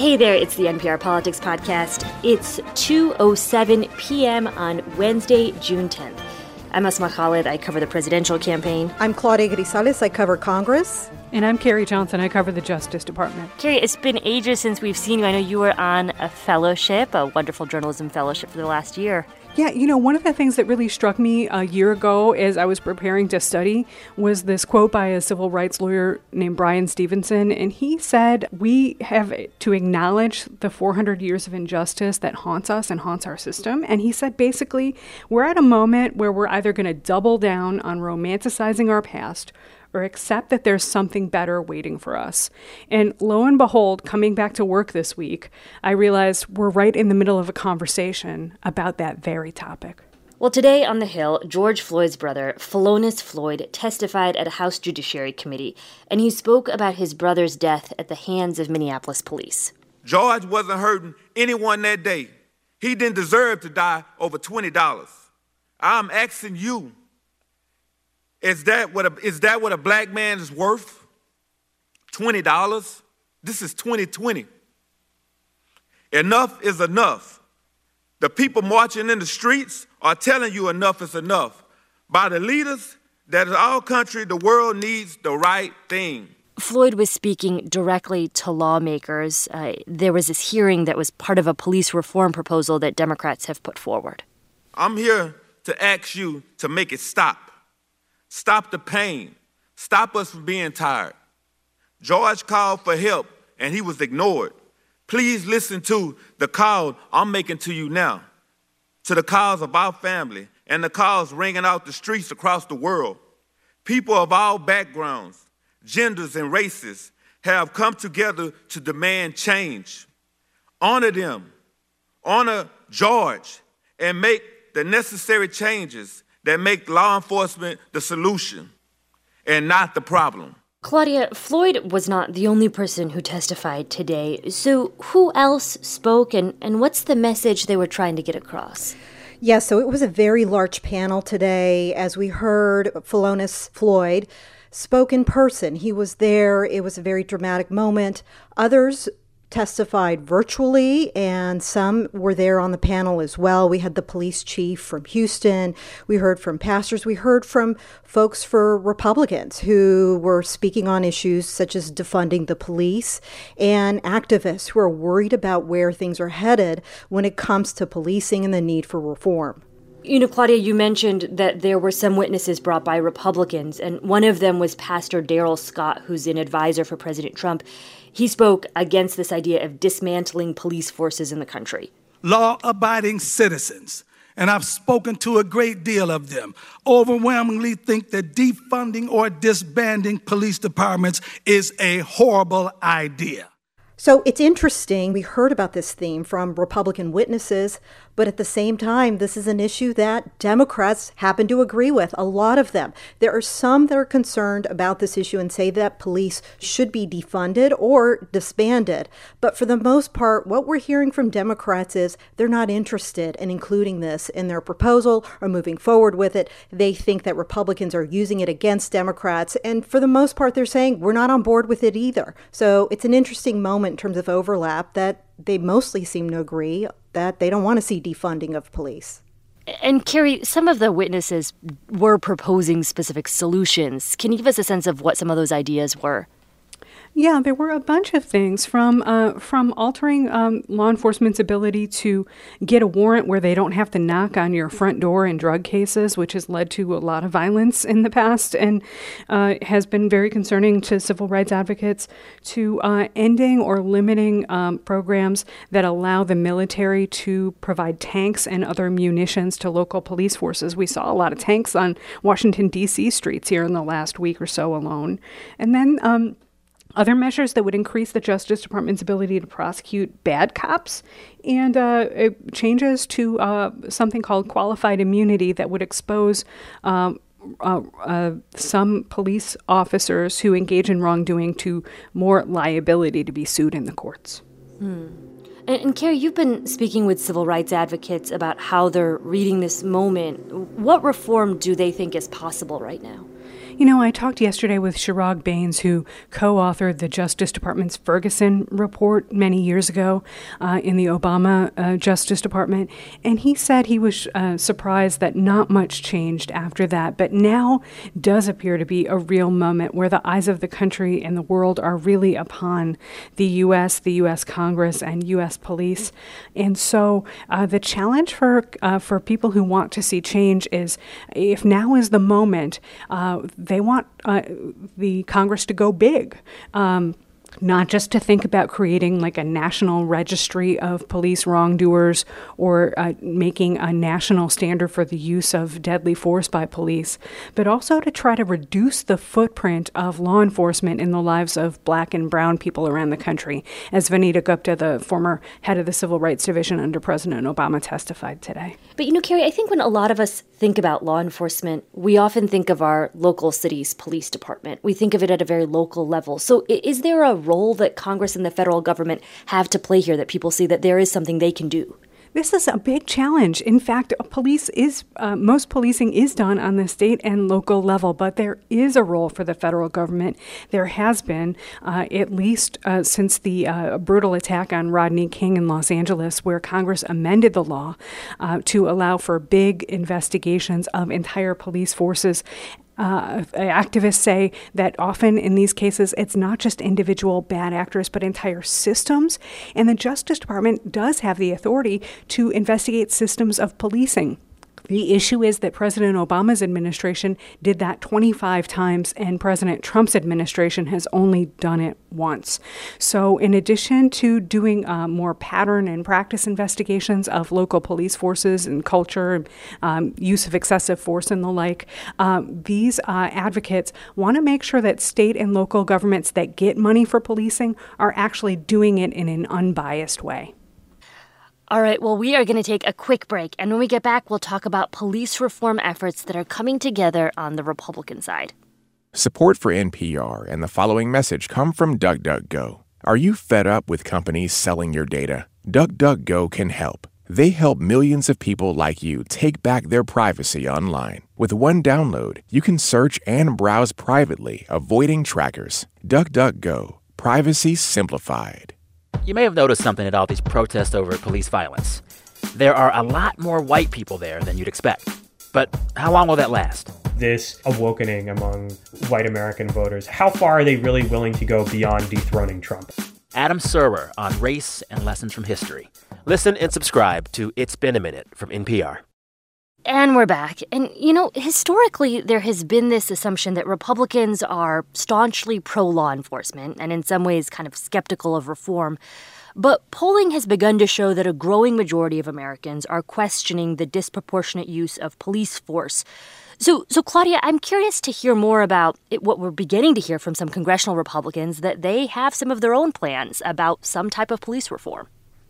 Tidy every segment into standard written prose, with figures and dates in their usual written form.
Hey there, it's the NPR Politics Podcast. It's 2:07 p.m. on Wednesday, June 10th. I'm Asma Khalid. I cover the presidential campaign. I'm Claudia Grisales. I cover Congress. And I'm Carrie Johnson. I cover the Justice Department. Carrie, it's been ages since we've seen you. I know you were on a fellowship, a wonderful journalism fellowship for the last year. Yeah, you know, one of the things that really struck me a year ago as I was preparing to study was this quote by a civil rights lawyer named Bryan Stevenson. And he said, we have to acknowledge the 400 years of injustice that haunts us and haunts our system. And he said, basically, we're at a moment where we're either going to double down on romanticizing our past or accept that there's something better waiting for us. And lo and behold, coming back to work this week, I realized we're right in the middle of a conversation about that very topic. Well, today on the Hill, George Floyd's brother, Philonise Floyd, testified at a House Judiciary Committee, and he spoke about his brother's death at the hands of Minneapolis police. George wasn't hurting anyone that day. He didn't deserve to die over $20. I'm asking you, Is that what a black man is worth? $20? This is 2020. Enough is enough. The people marching in the streets are telling you enough is enough. By the leaders that in our country, the world needs the right thing. Floyd was speaking directly to lawmakers. There was this hearing that was part of a police reform proposal that Democrats have put forward. I'm here to ask you to make it stop. Stop the pain. Stop us from being tired. George called for help, and he was ignored. Please listen to the call I'm making to you now, to the calls of our family and the calls ringing out the streets across the world. People of all backgrounds, genders, and races have come together to demand change. Honor them, honor George, and make the necessary changes that make law enforcement the solution and not the problem. Claudia, Floyd was not the only person who testified today. So who else spoke, and what's the message they were trying to get across? Yeah, so it was a very large panel today. As we heard, Philonise Floyd spoke in person. He was there. It was a very dramatic moment. Others testified virtually, and some were there on the panel as well. We had the police chief from Houston. We heard from pastors. We heard from folks for Republicans who were speaking on issues such as defunding the police, and activists who are worried about where things are headed when it comes to policing and the need for reform. You know, Claudia, you mentioned that there were some witnesses brought by Republicans, and one of them was Pastor Darrell Scott, who's an advisor for President Trump. He spoke against this idea of dismantling police forces in the country. Law-abiding citizens, and I've spoken to a great deal of them, overwhelmingly think that defunding or disbanding police departments is a horrible idea. So it's interesting. We heard about this theme from Republican witnesses, but at the same time, this is an issue that Democrats happen to agree with, a lot of them. There are some that are concerned about this issue and say that police should be defunded or disbanded. But for the most part, what we're hearing from Democrats is they're not interested in including this in their proposal or moving forward with it. They think that Republicans are using it against Democrats. And for the most part, they're saying we're not on board with it either. So it's an interesting moment in terms of overlap that they mostly seem to agree that they don't want to see defunding of police. And Carrie, some of the witnesses were proposing specific solutions. Can you give us a sense of what some of those ideas were? Yeah, there were a bunch of things from altering law enforcement's ability to get a warrant where they don't have to knock on your front door in drug cases, which has led to a lot of violence in the past and has been very concerning to civil rights advocates, to ending or limiting programs that allow the military to provide tanks and other munitions to local police forces. We saw a lot of tanks on Washington, D.C. streets here in the last week or so alone. And then other measures that would increase the Justice Department's ability to prosecute bad cops, and changes to something called qualified immunity that would expose some police officers who engage in wrongdoing to more liability to be sued in the courts. And Carrie, you've been speaking with civil rights advocates about how they're reading this moment. What reform do they think is possible right now? You know, I talked yesterday with Chirag Bains, who co-authored the Justice Department's Ferguson report many years ago in the Obama Justice Department, and he said he was surprised that not much changed after that, but now does appear to be a real moment where the eyes of the country and the world are really upon the U.S. Congress, and U.S. police. And so the challenge for people who want to see change is, if now is the moment, they want the Congress to go big. Not just to think about creating like a national registry of police wrongdoers or making a national standard for the use of deadly force by police, but also to try to reduce the footprint of law enforcement in the lives of Black and brown people around the country, as Vanita Gupta, the former head of the Civil Rights Division under President Obama, testified today. But, Carrie, I think when a lot of us think about law enforcement, we often think of our local city's police department. We think of it at a very local level. So is there a role that Congress and the federal government have to play here, that people see that there is something they can do? This is a big challenge. In fact, most policing is done on the state and local level, but there is a role for the federal government. There has been, at least since the brutal attack on Rodney King in Los Angeles, where Congress amended the law to allow for big investigations of entire police forces. Activists say that often in these cases, it's not just individual bad actors, but entire systems. And the Justice Department does have the authority to investigate systems of policing. The issue is that President Obama's administration did that 25 times, and President Trump's administration has only done it once. So in addition to doing more pattern and practice investigations of local police forces and culture, use of excessive force and the like, these advocates want to make sure that state and local governments that get money for policing are actually doing it in an unbiased way. All right, well, we are going to take a quick break, and when we get back, we'll talk about police reform efforts that are coming together on the Republican side. Support for NPR and the following message come from DuckDuckGo. Are you fed up with companies selling your data? DuckDuckGo can help. They help millions of people like you take back their privacy online. With one download, you can search and browse privately, avoiding trackers. DuckDuckGo. Privacy simplified. You may have noticed something at all these protests over police violence. There are a lot more white people there than you'd expect. But how long will that last? This awakening among white American voters, how far are they really willing to go beyond dethroning Trump? Adam Serwer on race and lessons from history. Listen and subscribe to It's Been a Minute from NPR. And we're back. And, historically, there has been this assumption that Republicans are staunchly pro-law enforcement and in some ways kind of skeptical of reform. But polling has begun to show that a growing majority of Americans are questioning the disproportionate use of police force. So Claudia, I'm curious to hear more about what we're beginning to hear from some congressional Republicans, that they have some of their own plans about some type of police reform.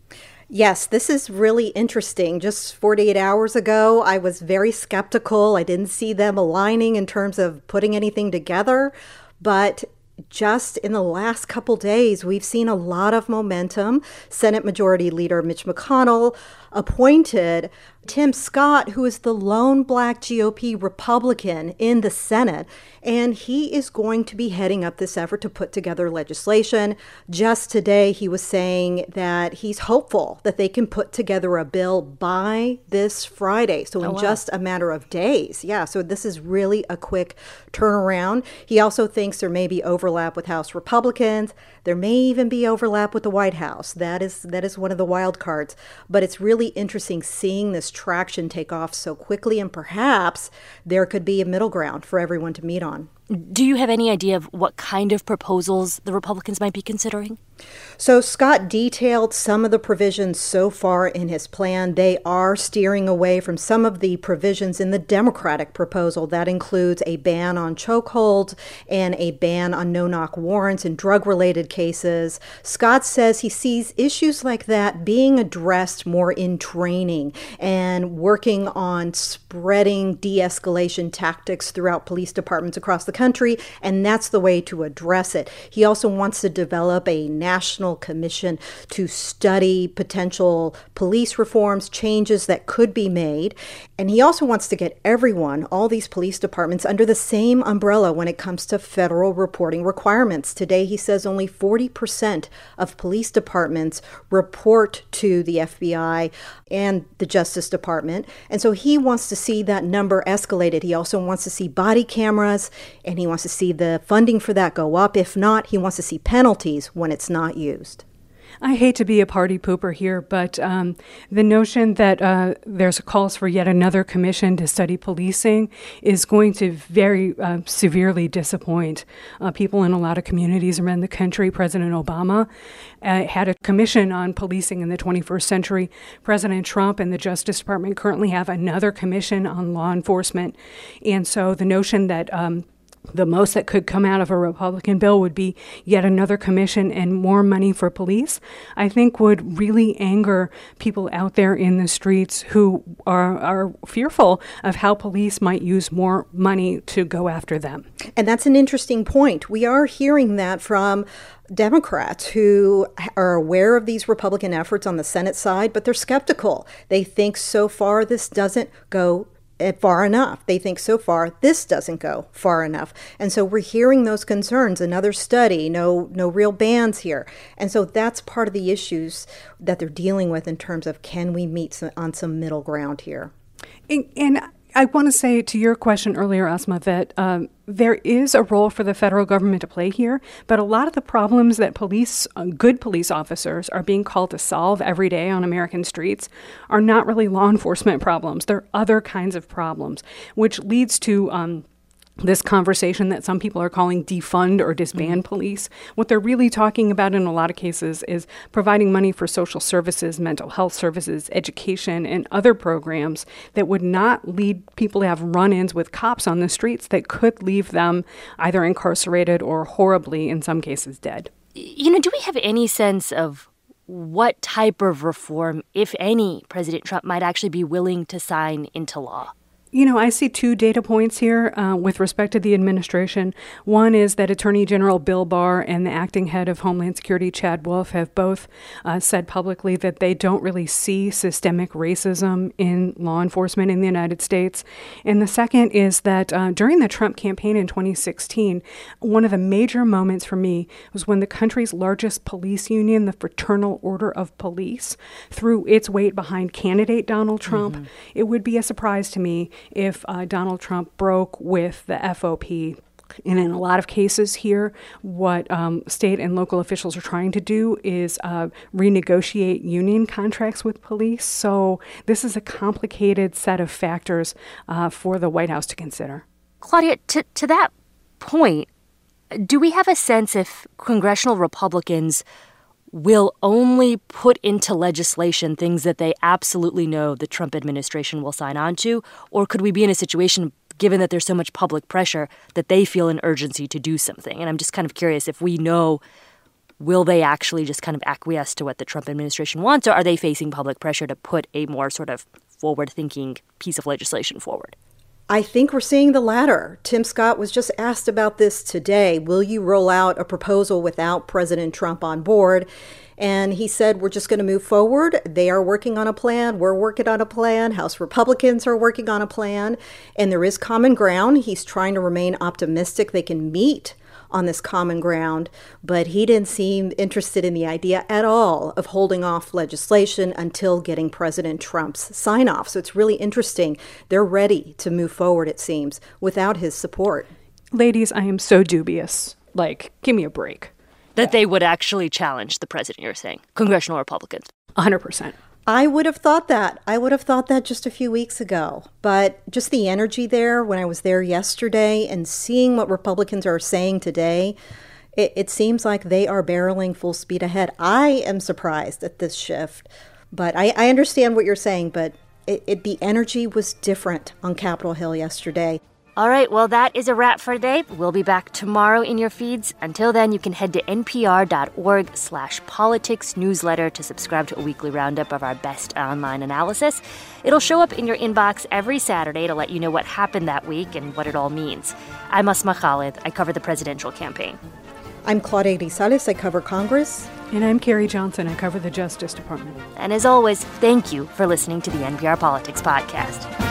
Yes, this is really interesting. Just 48 hours ago, I was very skeptical. I didn't see them aligning in terms of putting anything together. But just in the last couple days, we've seen a lot of momentum. Senate Majority Leader Mitch McConnell appointed Tim Scott, who is the lone Black GOP Republican in the Senate, and he is going to be heading up this effort to put together legislation. Just today, he was saying that he's hopeful that they can put together a bill by this Friday, so in just a matter of days. Yeah, so this is really a quick turnaround. He also thinks there may be overlap with House Republicans. There may even be overlap with the White House. That is one of the wild cards. But it's really interesting seeing this traction take off so quickly, and perhaps there could be a middle ground for everyone to meet on. Do you have any idea of what kind of proposals the Republicans might be considering? So Scott detailed some of the provisions so far in his plan. They are steering away from some of the provisions in the Democratic proposal. That includes a ban on chokeholds and a ban on no-knock warrants in drug-related cases. Scott says he sees issues like that being addressed more in training and working on spreading de-escalation tactics throughout police departments across the country, and that's the way to address it. He also wants to develop a national commission to study potential police reforms, changes that could be made. And he also wants to get everyone, all these police departments, under the same umbrella when it comes to federal reporting requirements. Today, he says only 40% of police departments report to the FBI and the Justice Department. And so he wants to see that number escalated. He also wants to see body cameras, and he wants to see the funding for that go up. If not, he wants to see penalties when it's not used. I hate to be a party pooper here, but the notion that there's calls for yet another commission to study policing is going to very severely disappoint people in a lot of communities around the country. President Obama had a commission on policing in the 21st century. President Trump and the Justice Department currently have another commission on law enforcement. And so the notion that the most that could come out of a Republican bill would be yet another commission and more money for police, I think would really anger people out there in the streets who are fearful of how police might use more money to go after them. And that's an interesting point. We are hearing that from Democrats who are aware of these Republican efforts on the Senate side, but they're skeptical. They think so far this doesn't go far enough. They think so far this doesn't go far enough. And so we're hearing those concerns. Another study, no real bans here. And so that's part of the issues that they're dealing with in terms of can we meet on some middle ground here. And I want to say to your question earlier, Asma, that there is a role for the federal government to play here, but a lot of the problems that good police officers are being called to solve every day on American streets are not really law enforcement problems. They're other kinds of problems, which leads to this conversation that some people are calling defund or disband police. What they're really talking about in a lot of cases is providing money for social services, mental health services, education, and other programs that would not lead people to have run-ins with cops on the streets that could leave them either incarcerated or horribly, in some cases, dead. Do we have any sense of what type of reform, if any, President Trump might actually be willing to sign into law? I see two data points here with respect to the administration. One is that Attorney General Bill Barr and the acting head of Homeland Security, Chad Wolf, have both said publicly that they don't really see systemic racism in law enforcement in the United States. And the second is that during the Trump campaign in 2016, one of the major moments for me was when the country's largest police union, the Fraternal Order of Police, threw its weight behind candidate Donald Trump. Mm-hmm. It would be a surprise to me if Donald Trump broke with the FOP. And in a lot of cases here, what state and local officials are trying to do is renegotiate union contracts with police. So this is a complicated set of factors for the White House to consider. Claudia, to that point, do we have a sense if congressional Republicans will only put into legislation things that they absolutely know the Trump administration will sign on to? Or could we be in a situation, given that there's so much public pressure, that they feel an urgency to do something? And I'm just kind of curious if we know, will they actually just kind of acquiesce to what the Trump administration wants, or are they facing public pressure to put a more sort of forward-thinking piece of legislation forward? I think we're seeing the latter. Tim Scott was just asked about this today. Will you roll out a proposal without President Trump on board? And he said, we're just going to move forward. They are working on a plan. We're working on a plan. House Republicans are working on a plan. And there is common ground. He's trying to remain optimistic they can meet on this common ground, but he didn't seem interested in the idea at all of holding off legislation until getting President Trump's sign-off. So it's really interesting. They're ready to move forward, it seems, without his support. Ladies, I am so dubious. Give me a break. That they would actually challenge the president, you're saying, congressional Republicans. 100%. I would have thought that. I would have thought that just a few weeks ago. But just the energy there when I was there yesterday and seeing what Republicans are saying today, it seems like they are barreling full speed ahead. I am surprised at this shift. But I understand what you're saying, but the energy was different on Capitol Hill yesterday. All right, well, that is a wrap for today. We'll be back tomorrow in your feeds. Until then, you can head to npr.org/politics newsletter to subscribe to a weekly roundup of our best online analysis. It'll show up in your inbox every Saturday to let you know what happened that week and what it all means. I'm Asma Khalid. I cover the presidential campaign. I'm Claudia Grisales. I cover Congress. And I'm Carrie Johnson. I cover the Justice Department. And as always, thank you for listening to the NPR Politics Podcast.